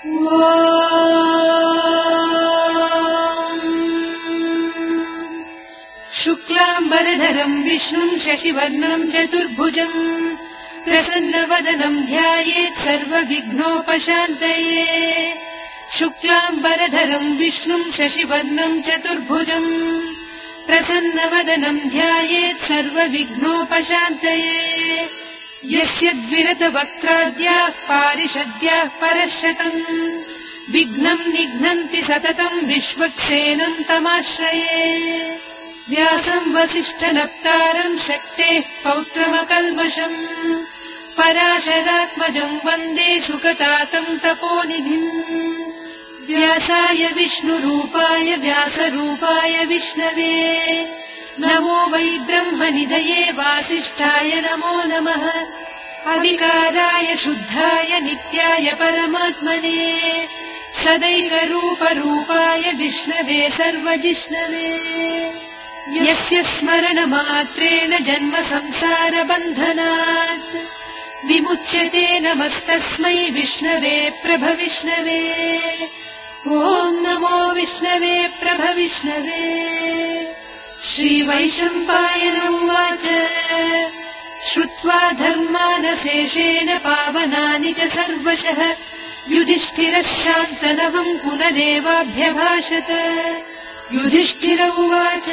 शुक्लाम्बरधरम् विष्णुम् शशिवर्णम् चतुर्भुजम् प्रसन्नवदनम् ध्यायेत् सर्वविघ्नोपशान्तये। शुक्लाम्बरधरम् विष्णुम् शशिवर्णम् चतुर्भुजम् प्रसन्नवदनम् ध्यायेत् सर्वविघ्नोपशान्तये। यस्य द्विरतवक्त्राद्याः पारिषद्याः परश्शतम् विघ्नम् निघ्नन्ति सततम् विश्वक्सेनम् तमाश्रये। व्यासम् वसिष्ठनप्तारम् शक्तेः पौत्रमकल्मषम् पराशरात्मजम् वन्दे शुकतातम् तपोनिधिम्। व्यासाय विष्णुरूपाय व्यासरूपाय विष्णवे नमो वै ब्रह्मनिधये वासिष्ठाय नमो नमः। अविकाराय शुद्धाय नित्याय परमात्मने सदैकरूपरूपाय विष्णवे सर्वजिष्णवे। यस्य स्मरणमात्रेण जन्म संसारबन्धनात् विमुच्यते नमस्तस्मै विष्णवे प्रभविष्णवे। ॐ नमो विष्णवे प्रभविष्णवे। श्रीवैशम्पायन उवाच श्रुत्वा धर्मानशेषेण पावनानि च सर्वशः युधिष्ठिरः शान्तनवम् पुनरेवाभ्यभाषत। युधिष्ठिर उवाच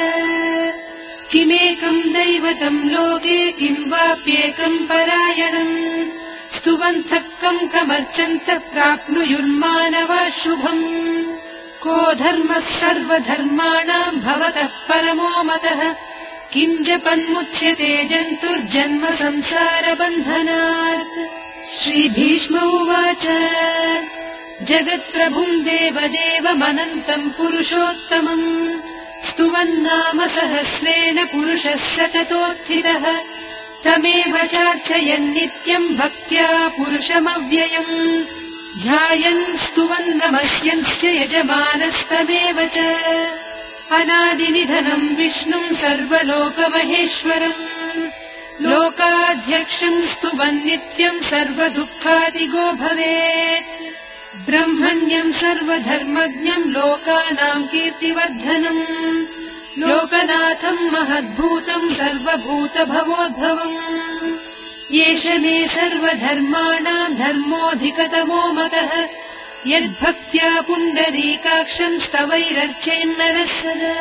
किमेकम् दैवतम् लोके किम् वाप्येकम् परायणम् स्तुवन्तः कम् कमर्चन्तः प्राप्नुयुर्मानवा शुभम्। को धर्मः सर्वधर्माणाम् भवतः परमो मतः किम् जपन्मुच्यते जन्तुर्जन्म संसारबन्धनात्। श्रीभीष्म उवाच जगत्प्रभुम् देवदेवमनन्तम् पुरुषोत्तमम् स्तुवन्नाम सहस्रेण पुरुषः सततोत्थितः तमेव चार्चयन् नित्यम् भक्त्या पुरुषमव्ययम् ध्यायन् स्तुवन् नमस्यंश्च यजमानस्तमेव च। अनादिनिधनम् विष्णुम् सर्वलोकमहेश्वरम् लोकाध्यक्षम् स्तुवन् नित्यम् सर्वदुःखादिगो भवेत्। ब्रह्मण्यम् सर्वधर्मज्ञम् लोकानाम् कीर्तिवर्धनम् लोकनाथम् महद्भूतम् सर्वभूतभवोद्भवम्। एष मे सर्वधर्माणाम् धर्मोऽधिकतमो मतः यद्भक्त्या पुण्डरीकाक्षम् स्तवैरर्चयन्नरः सदा।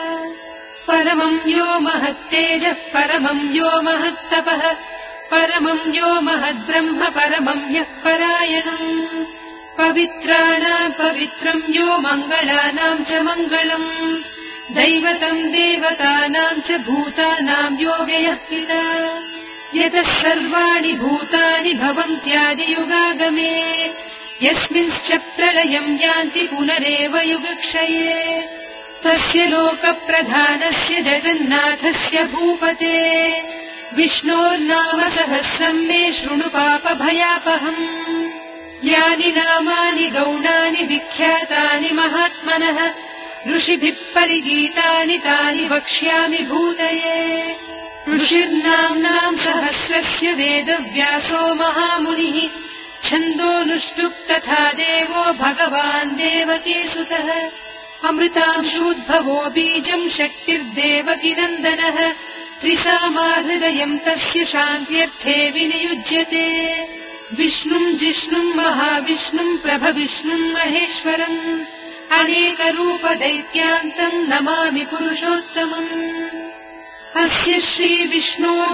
परमम् यो महत्तेजः परमम् यो महत्तपः परमम् यो महद्ब्रह्म परमम् यः परायणम् पवित्राणाम् पवित्रम् यो मङ्गलानाम् च मङ्गलम् दैवतम् देवतानाम् च भूतानाम् यो व्ययः पिता यतः सर्वाणि भूतानि भवन्त्यादियुगागमे यस्मिंश्च प्रलयम् यान्ति पुनरेव युगक्षये। तस्य लोकप्रधानस्य जगन्नाथस्य भूपते विष्णोर्नाम सहस्रम् मे शृणु पापभयापहम्। यानि नामानि गौणानि विख्यातानि महात्मनः ऋषिभिः परिगीतानि तानि वक्ष्यामि भूतये। ऋषिर्नाम्नाम् सहस्रस्य वेदव्यासो महामुनिः छन्दोऽनुष्टुप् तथा देवो भगवान् देवकीसुतः अमृतांशूद्भवो बीजम् शक्तिर्देवकीनन्दनः त्रिसामाहृदयम् तस्य शान्त्यर्थे विनियुज्यते। विष्णुम् जिष्णुम् महाविष्णुम् प्रभविष्णुम् महेश्वरम् अनेकरूपदैत्यान्तम् नमामि पुरुषोत्तमम्। अस्य श्रीविष्णोः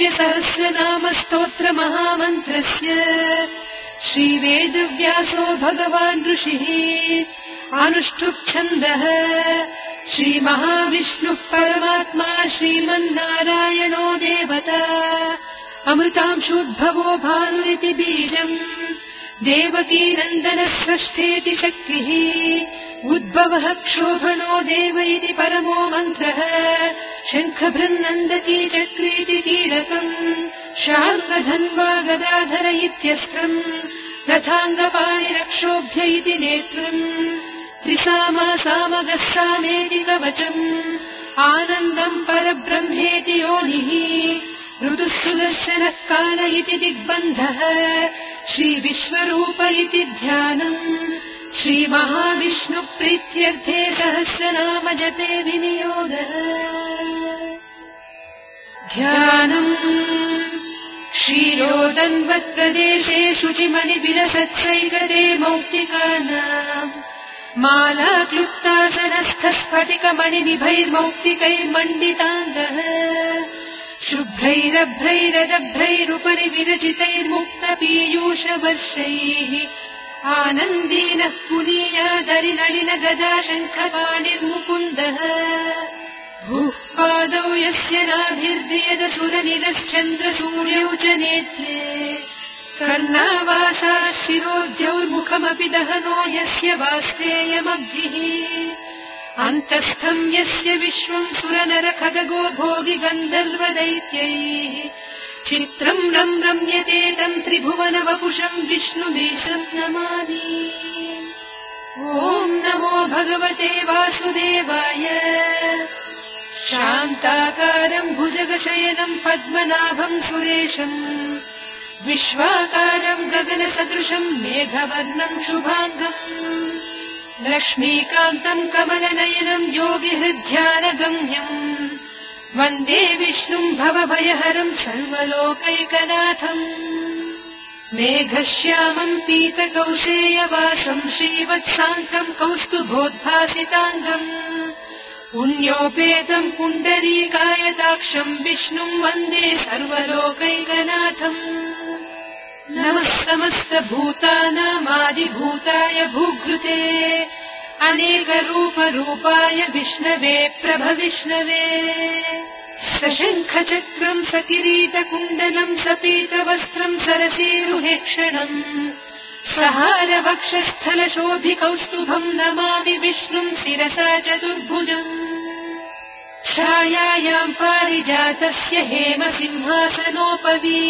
दिव्यसहस्रनामस्तोत्रमहामन्त्रस्य श्रीवेदव्यासो भगवान् ऋषिः अनुष्ठुप्छन्दः श्रीमहाविष्णुः परमात्मा श्रीमन्नारायणो देवता अमृतांशोद्भवो भानुरिति बीजम् देवकीनन्दनः स्रष्टेति शक्तिः उद्भवः क्षोभणो देव इति परमो मन्त्रः शङ्खभृन्नन्दती चक्रीति कीलकम् शार्ङ्गधन्वा गदाधर इत्यस्त्रम् रथाङ्गपाणिरक्षोभ्य इति नेत्रम् त्रिसामा सामगः सामेति कवचम् आनन्दम् परब्रह्मेति योनिः ऋतुः सुदर्शनः काल इति दिग्बन्धः श्रीविश्वरूप इति ध्यानम् श्रीमहाविष्णुप्रीत्यर्थे सहस्रनाम जपे विनियोगः ध्यानम् क्षीरोदन्वत्प्रदेशे शुचिमणिविलसत्सैकते मौक्तिकानाम् मालाक्लुप्तासनस्थस्फटिकमणिनिभैर्मौक्तिकैर्मण्डिताङ्गः शुभ्रैरभ्रैरदभ्रैरुपरि विरचितैर्मुक्तपीयूषवर्षैः आनन्दीनः पुनीयादरिनलिन गदा शङ्खपाणिर्मुकुन्दः भूः पादौ यस्य नाभिर्वियदसुरनिलश्चन्द्रसूर्यौ च नेत्रे कर्णावासाः शिरोद्यौर्मुखमपि दहनो यस्य वास्तेयमब्धिः अन्तस्थम् यस्य विश्वम् सुरनरखगो भोगि गन्धर्वदैत्यैः चित्रम् रम्यते तम् त्रिभुवनवपुषम् विष्णुमीशम् नमामि ॐ नमो भगवते वासुदेवाय शान्ताकारम् भुजगशयनम् पद्मनाभम् सुरेशम् विश्वाकारम् गगनसदृशम् मेघवर्णम् शुभाङ्गम् लक्ष्मीकान्तम् कमलनयनम् योगिहृद्ध्यानगम्यम् वन्दे विष्णुम् भवभयहरम् सर्वलोकैकनाथम् मेघश्यामम् पीतकौशेयवासम् श्रीवत्साङ्कम् कौस्तुभोद्भासिताङ्गम् पुण्योपेतम् पुण्डरीकायताक्षम् विष्णुम् वन्दे सर्वलोकैकनाथम् नमः समस्तभूतानामादिभूताय भूघृते अनेकरूपरूपाय विष्णवे प्रभविष्णवे सशङ्खचक्रम् सकिरीटकुण्डलम् सपीतवस्त्रम् सरसीरुहेक्षणम् सहारवक्षस्थलशोभिकौस्तुभम् नमामि विष्णुम् शिरसा चतुर्भुजम् छायायाम् पारिजातस्य हेमसिंहासनोपवी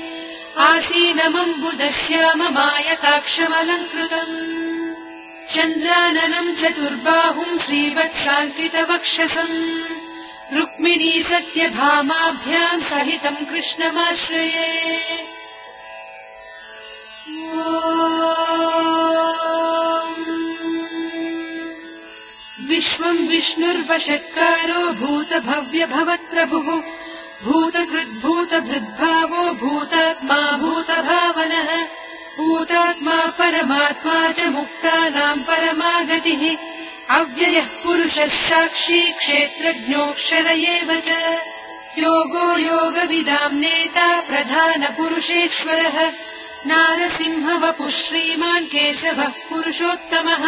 आसीनमम्बुदश्याममायताक्षमलङ्कृतम् चन्द्राननम् चतुर्बाहुम् श्रीवत्साङ्कितवक्षसम् रुक्मिणी सत्यभामाभ्याम् सहितम् कृष्णमाश्रये विश्वम् विष्णुर्वषट्कारो भूतभव्यभवत्प्रभुः भूतकृद्भूतभृद्भावो भूतात्मा भूतभावनः भूतात्मा परमात्मा च मुक्तानाम् परमागतिः अव्ययः पुरुषः साक्षी क्षेत्रज्ञोऽक्षर एव च योगो योगविदाम् नेता प्रधानपुरुषेश्वरः नारसिंहवपुः श्रीमान् केशवः पुरुषोत्तमः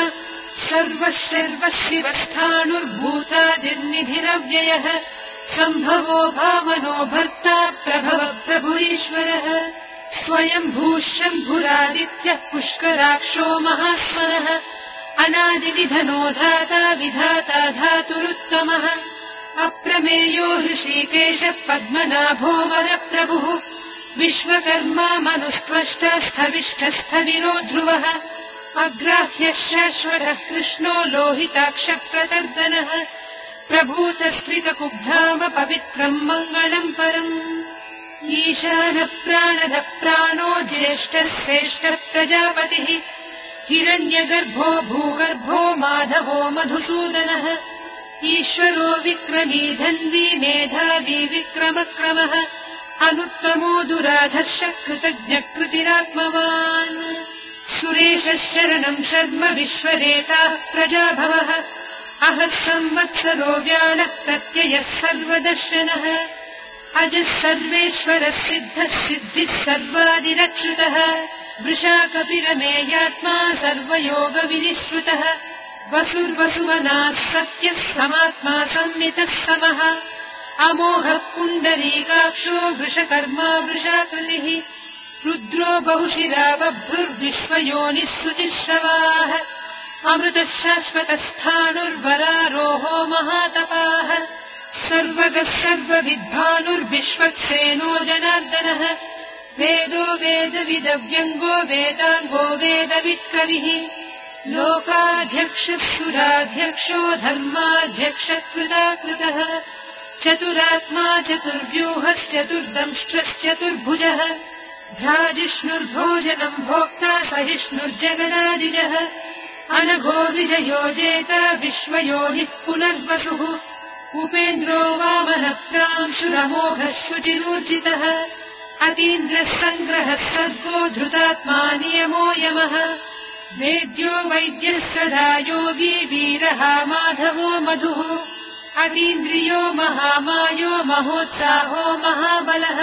सर्वशिवस्थाणुर्भूतादिर्निधिरव्ययः सम्भवो भावनो भर्ता प्रभव प्रभुरीश्वरः स्वयम्भूः शम्भुरादित्यः पुष्कराक्षो महास्मरः अनादिनिधनो धाता विधाता धातुरुत्तमः अप्रमेयो हृषीकेशः पद्मनाभो वरप्रभुः विश्वकर्मा मनुस्त्वष्टा स्थविष्ठस्थविरो ध्रुवः अग्राह्यः शाश्वतः कृष्णो लोहिताक्षप्रतर्दनः प्रभूतस्त्रितकुब्धाम पवित्रम् मङ्गलम् परम् ईशानः प्राणदः प्राणो ज्येष्ठः श्रेष्ठः प्रजापतिः हिरण्यगर्भो भूगर्भो माधवो मधुसूदनः ईश्वरो विक्रमी धन्वी मेधावी विक्रमक्रमः अनुत्तमो दुराधर्ष कृतज्ञकृतिरात्मवान् सुरेशः शरणम् शर्म विश्वरेताः प्रजाभवः अहः संवत्सरो व्याळः प्रत्ययः सर्वदर्शनः अजः सर्वेश्वरः सिद्धः सिद्धिः सर्वादिरक्षितः वृषाकपिरमेयात्मा सर्वयोगविनिःश्रुतः वसुर्वसुमनाः सत्यः समात्मा संमितः समः अमोघः पुण्डरीकाक्षो वृषकर्मा वृषाकृतिः रुद्रो बहुशिरा बभ्रुर्विश्वयोनिः शुचिश्रवाः अमृतः शाश्वतस्थाणुर्वरारोहो महातपाः सर्वगः सर्वविद्भानुर्विश्वक्सेनो जनार्दनः वेदो वेदविदव्यङ्गो वेदाङ्गो वेदवित्कविः लोकाध्यक्षः सुराध्यक्षो धर्माध्यक्षः कृताकृतः चतुरात्मा चतुर्व्यूहश्चतुर्दंष्ट्रश्चतुर्भुजः भ्राजिष्णुर्भोजनम् भोक्ता सहिष्णुर्जगदादिजः अनघो विजयो जेता विश्वयोनिः पुनर्वसुः उपेन्द्रो वामनप्रांशुरमोघः शुचिरूर्जितः अतीन्द्रः सङ्ग्रहः सर्गो धृतात्मा नियमो यमः वेद्यो वैद्यः सदा योगी वीरः माधवो मधुः अतीन्द्रियो महामायो महोत्साहो महाबलः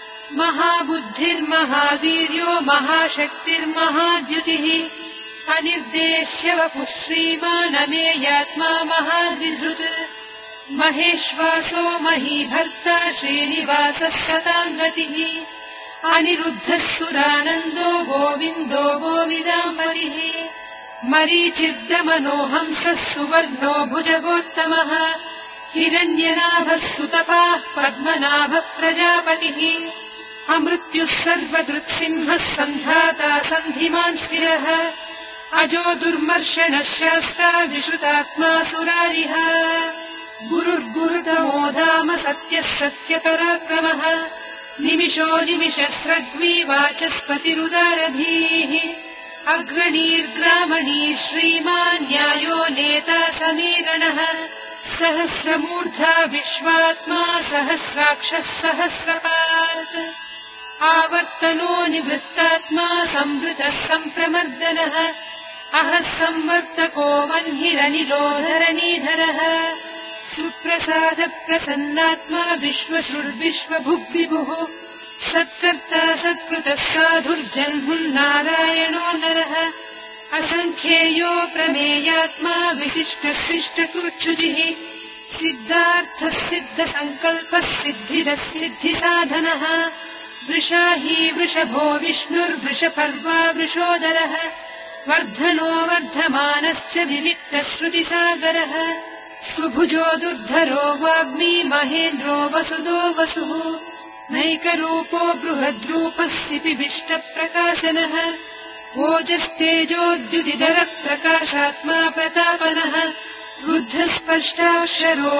महाबुद्धिर्महावीर्यो महाशक्तिर्महाद्युतिः अनिर्देश्य वपुः श्रीमानमेयात्मा महाद्विधृत् महेश्वासो महीभर्ता श्रीनिवासः सताङ्गतिः अनिरुद्धः सुरानन्दो गोविन्दो गोविदाम्बरिः मरीचिर्दमनोहंसः सुवर्णो भुजगोत्तमः हिरण्यनाभः सुतपाः पद्मनाभः प्रजापतिः अमृत्युः सर्वदृक्सिंहः सन्धाता सन्धिमान् स्थिरः अजो दुर्मर्षणः शास्ता विश्रुतात्मा सुरारिः गुरुर्गुरुतमो धाम सत्यः सत्यपराक्रमः निमिषो निमिषस्रग्वी वाचस्पतिरुदारधीः अग्रणीर्ग्रामणी श्रीमान् न्यायो नेता समीरणः सहस्रमूर्धा विश्वात्मा सहस्राक्षः सहस्रपात् आवर्तनो निवृत्तात्मा संवृतः सम्प्रमर्दनः अहः संवर्तको वह्निरनिलोधरणीधरः सुप्रसाद प्रसन्नात्मा विश्वसृर्विश्वभुग्विभुः सत्कर्ता सत्कृतः साधुर्जन्मुन्नारायणो नरः असङ्ख्येयो प्रमेयात्मा विशिष्टः शिष्टकृच्छुचिः सिद्धार्थः सिद्धसङ्कल्पः सिद्धिदः सिद्धिसाधनः वृषाही वृषभो विष्णुर्वृषपर्वा वृषोदरः वर्धनो वर्धमानश्च विविक्तः श्रुतिसागरः सुभुजो दुर्धरो वाग्मी महेन्द्रो वसुदो वसुः नैकरूपो बृहद्रूपस्थितिविष्टप्रकाशनः ओजस्तेजोद्युतिधरः प्रकाशात्मा प्रतापनः रुद्धस्पष्टाक्षरो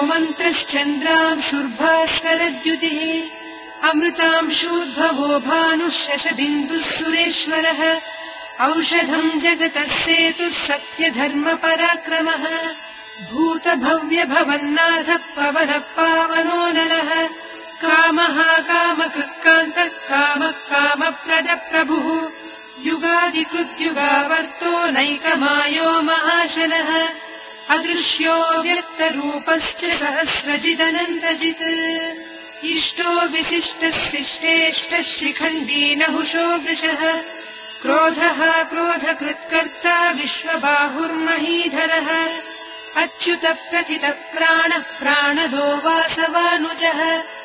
मन्त्रश्चन्द्रांशुर्भास्करद्युतिः अमृतांशूद्भवो भानुः शशबिन्दुः सुरेश्वरः औषधम् जगतः सेतुः सत्यधर्मपराक्रमः भूतभव्यभवन्नाथः पवनः पावनो नरः कामः कामकृत्कान्तः कामः कामप्रदप्रभुः युगादिकृत्युगावर्तो नैकमायो महाशनः अदृश्यो व्यक्तरूपश्च सहस्रजिदनन्तजित् इष्टो विशिष्टः शिष्टेष्टः शिखण्डी नहुषो वृषः क्रोधः क्रोधकृत्कर्ता विश्वबाहुर्महीधरः अच्युतः प्रथितः प्राणः प्राणदो वासवानुजः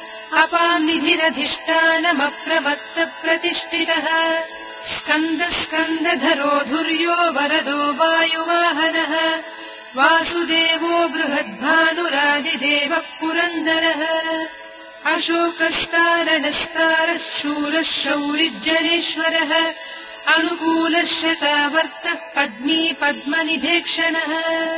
अपानिधिरधिष्ठानमप्रमत्तप्रतिष्ठितः स्कन्दः स्कन्दधरो धुर्यो वरदो वायुवाहनः वासुदेवो बृहद्भानुरादिदेवः पुरन्दरः अशोकस्तारणस्तारः शूरः शौरिज्जनेश्वरः अनुकूलः शतावर्तः पद्मी पद्मनिभेक्षणः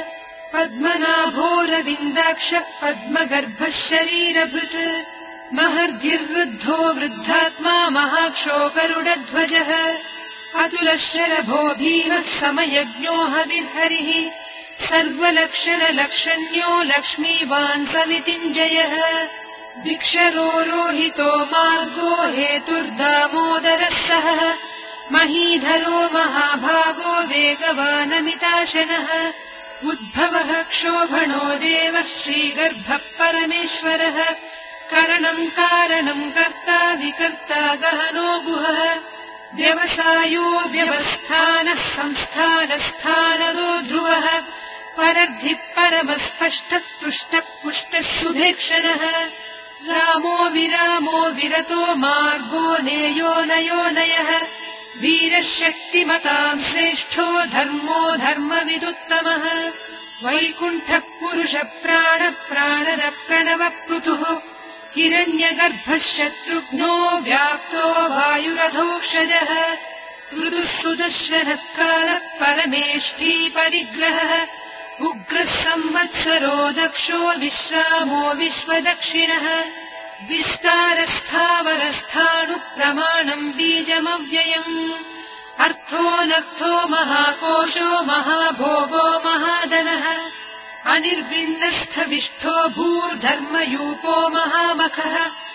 पद्मनाभोरविन्दाक्षः पद्मगर्भः शरीरभृत् महर्धिर्वृद्धो वृद्धात्मा महाक्षो गरुडध्वजः अतुलः शरभो भीमः समयज्ञो हविर्हरिः सर्वलक्षणलक्षण्यो लक्ष्मीवान् समितिञ्जयः विक्षरो रोहितो मार्गो हेतुर्दामोदरः सहः महीधरो महाभागो वेगवानमिताशनः उद्भवः क्षोभणो देवः श्रीगर्भः परमेश्वरः करणम् कारणम् कर्ता विकर्ता गहनो गुहः व्यवसायो व्यवस्थानः संस्थानस्थानदो ध्रुवः परर्धिः परमस्पष्टः तुष्टः पुष्टः सुभेक्षणः रामो विरामो विरतो मार्गो नेयो नयो नयः वीरः शक्तिमताम् श्रेष्ठो धर्मो धर्मविदुत्तमः वैकुण्ठः पुरुषः प्राणः प्रणवः पृथुः हिरण्यगर्भः शत्रुघ्नो व्याप्तो वायुरथोक्षजः ऋतुः सुदर्शनः कालः परमेष्ठी परिग्रहः उग्रः संवत्सरो दक्षो विश्रामो विश्वदक्षिणः विस्तारस्थावरस्थाणुप्रमाणम् बीजमव्ययम् अर्थोऽनर्थो महाकोशो महाभोगो महाधनः अनिर्विण्णस्थविष्ठो भूर्धर्मयूपो महामखः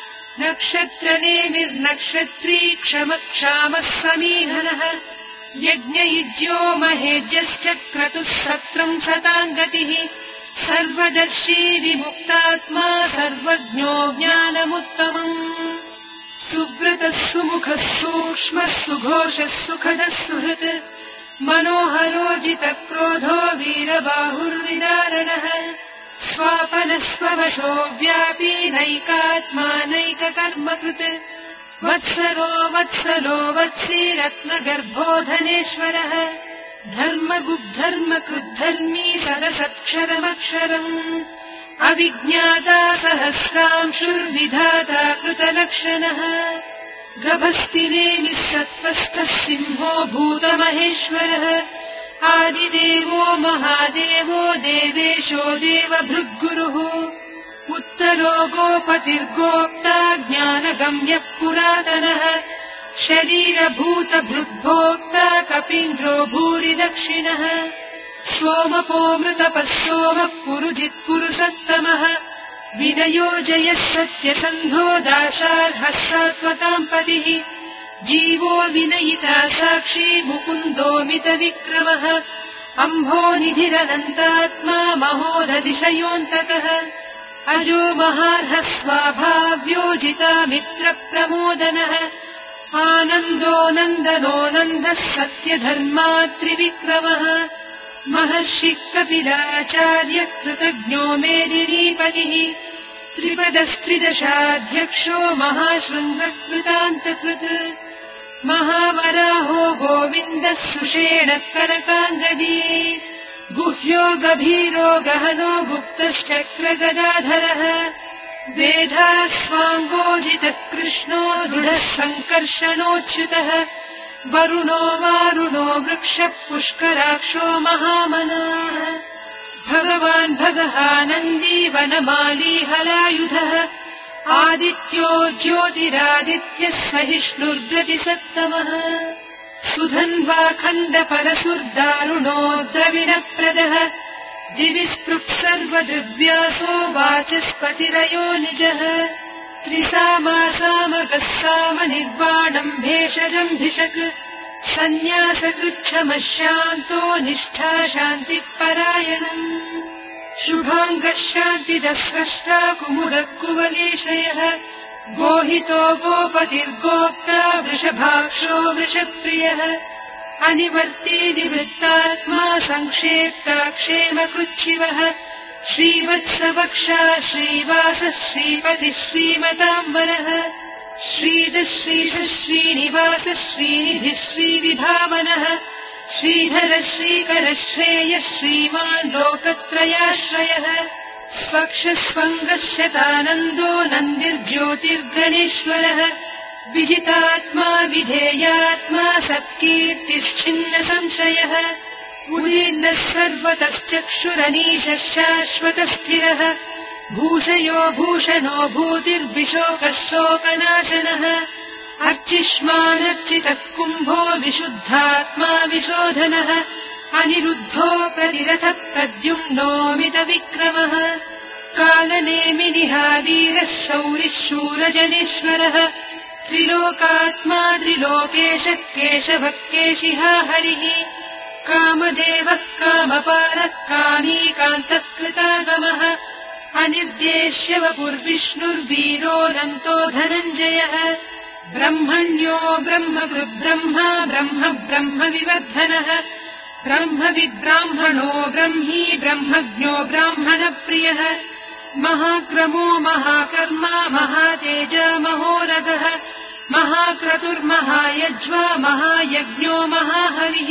नक्षत्रनेमिर्नक्षत्री क्षमक्षामः समीहनः यज्ञयुज्यो महेज्यश्च क्रतुः सत्रम् सताङ्गतिः सर्वदर्शी विमुक्तात्मा सर्वज्ञो ज्ञानमुत्तमम् सुव्रतः सुमुखः सूक्ष्मः सुघोषः सुखदः सुहृत् मनोहरोजितक्रोधो वीरबाहुर्विदारणः स्वापनस्ववशो व्यापी नैकात्मा नैककर्मकृत् वत्सरो वत्सलो वत्सी रत्नगर्भो धनेश्वरः धर्मगुब्धर्मकृद्धर्मी सदसत्क्षरमक्षरम् अविज्ञाता सहस्रांशुर्विधाता कृतलक्षणः गभस्तिरेमिः सत्त्वस्थः सिंहो भूतमहेश्वरः आदिदेवो महादेवो देवेशो देवभृद्गुरुः उत्तरो गोपतिर्गोप्ता ज्ञानगम्यः पुरातनः शरीरभूतभृद्भोक्ता कपीन्द्रो भूरि दक्षिणः सोमपोमृतपः सोमः पुरुजित्पुरुषत्तमः विनयो जयः सत्यसन्धो दाशार्हः सात्वताम् पतिः जीवो विनयिता साक्षी मुकुन्दोमितविक्रमः अम्भोनिधिरनन्तात्मा महोदधिशयोऽन्तकः अजो महार्हः स्वाभाव्योजिता मित्रप्रमोदनः आनन्दो नन्दनो नन्दः सत्यधर्मात्रिविक्रमः महर्षिः कपिलाचार्यः कृतज्ञो मेदिनीपतिः त्रिपदस्त्रिदशाध्यक्षो महाशृङ्गकृतान्तकृत् महावराहो गोविन्दः सुषेणः कनकाङ्गदी गुह्यो गभीरो गहनो गुप्तश्चक्रगदाधरः वेधास्वाङ्गोजितः कृष्णो दृढः सङ्कर्षणोच्युतः वरुणो वारुणो वृक्षः पुष्कराक्षो महामनाः भगवान् भगहानन्दी वनमाली हलायुधः आदित्यो ज्योतिरादित्यः सहिष्णुर्गतिसत्तमः सुधन्वाखण्डपरसुर्दारुणो द्रविणप्रदः दिवि स्पृक् सर्वदृग्व्यासो वाचस्पतिरयो निजः त्रिसामासामगः सामनिर्वाणम् भेषजम् सन्न्यासकृच्छमः शान्तो निष्ठा शान्तिपरायणम् शुभाङ्गः शान्तिदस्रष्टा कुमुदः कुवलेशयः गोहितो गोपतिर्गोप्ता वृषभाक्षो वृषप्रियः अनिवर्ती निवृत्तात्मा संक्षेप्ता क्षेमकृच्छिवः श्रीवत्सवक्षा श्रीवासः श्रीपतिः श्रीमताम्बरः श्रीधः श्रीशः श्रीनिवासः श्रीनिधिः श्रीविभावनः श्रीधरः श्रीकरः श्रेयः श्रीमान् लोकत्रयाश्रयः स्वक्षस्वङ्गः शतानन्दो नन्दिर्ज्योतिर्गणेश्वरः विजितात्मा विधेयात्मा सत्कीर्तिश्छिन्न संशयः उदीर्णः सर्वतश्चक्षुरनीशः शाश्वतस्थिरः भूषयो भूषणो भूतिर्विशोकः शोकनाशनः अर्चिष्मानर्चितः कुम्भो विशुद्धात्मा विशोधनः अनिरुद्धो प्रतिरथः प्रद्युम्नोमितविक्रमः कालनेमिनिहावीरः शौरिः शूरजनेश्वरः त्रिलोकात्मा त्रिलोकेशः केशवः केशिहा हरिः कामदेवः कामपारः कामीकान्तः कृतागमः अनिर्देश्य वपुर्विष्णुर्वीरोऽनन्तो धनञ्जयः ब्रह्मण्यो ब्रह्मकृद्ब्रह्मा ब्रह्म ब्रह्म विवर्धनः ब्रह्मविद्ब्राह्मणो ब्रह्मी ब्रह्मज्ञो ब्राह्मणप्रियः महाक्रमो महाकर्मा महातेजा महोरगः महाक्रतुर्महायज्वा महायज्ञो महाहविः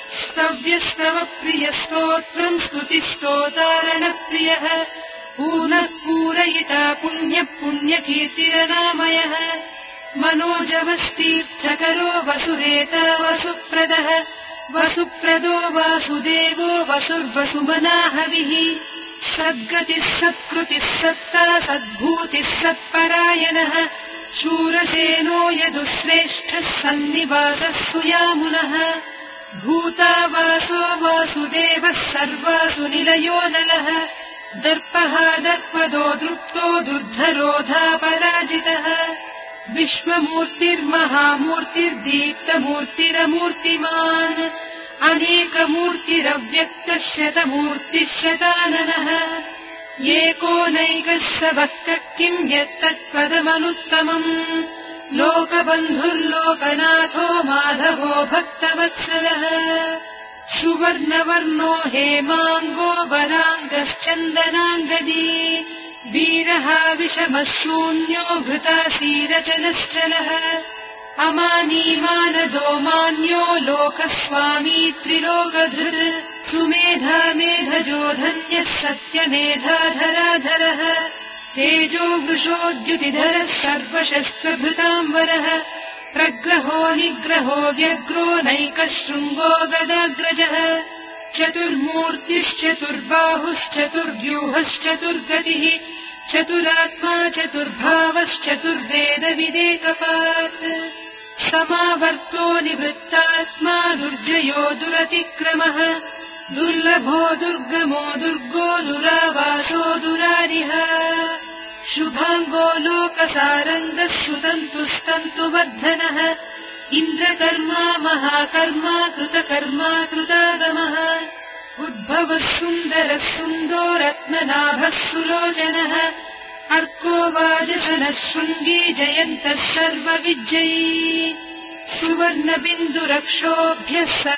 स्तव्यस्तवप्रियस्तोत्रम् स्तुतिस्तोतारणप्रियः पूर्णः पूरयिता पुण्यः पुण्यकीर्तिरनामयः मनोजवस्तीर्थकरो वसुरेता वसुप्रदः वसुप्रदो वासुदेवो वसुर्वसुमना हविः सद्गतिः सत्कृतिः सत्ता सद्भूतिः सत्परायणः शूरसेनो यदुश्रेष्ठः सन्निवासः सुयामुनः भूता वासो वासुदेवः सर्वासु निलयो नलः दर्पः दर्पदो दृप्तो दुर्धरोधापराजितः विश्वमूर्तिर्महामूर्तिर्दीप्तमूर्तिरमूर्तिमान् अनेकमूर्तिरव्यक्तः शतमूर्तिः शताननः एकोनैकः स भक्तः किम् यत्तत्पदमनुत्तमम् लोकबन्धुर्लोकनाथो माधवो भक्तवत्सलः सुवर्णवर्णो हेमाङ्गो वराङ्गश्चन्दनाङ्गदी वीरः विषमः शून्यो भृतासीरचनश्चलः अमानीमानदो मान्यो लोकस्वामी त्रिलोकधृत् सुमेधा मेधजो धन्यः सत्यमेधाधराधरः तेजो वृषोद्युतिधरः सर्वशस्त्रभृताम्बरः प्रग्रहो निग्रहो व्यग्रो नैकः शृङ्गो गदाग्रजः चतुर्मूर्तिश्चतुर्बाहुश्चतुर्व्यूहश्चतुर्गतिः चतुरात्मा चतुर्भावश्चतुर्वेदविदेकपात् समावर्तो निवृत्तात्मा दुर्जयो दुरतिक्रमः दुर्लभो दुर्गमो दुर्गो दुरावासो दुरारिः शुभाङ्गो लोकसारङ्गः सुतन्तुस्तन्तुवर्धनः इन्द्रकर्मा महाकर्मा कृतकर्मा कृतागमः उद्भवः सुन्दरः सुन्दो रत्ननाभः सुलोचनः अर्को वाजसनः शृङ्गी जयन्तः सर्वविजयी सुवर्णबिन्दुरक्षोभ्यः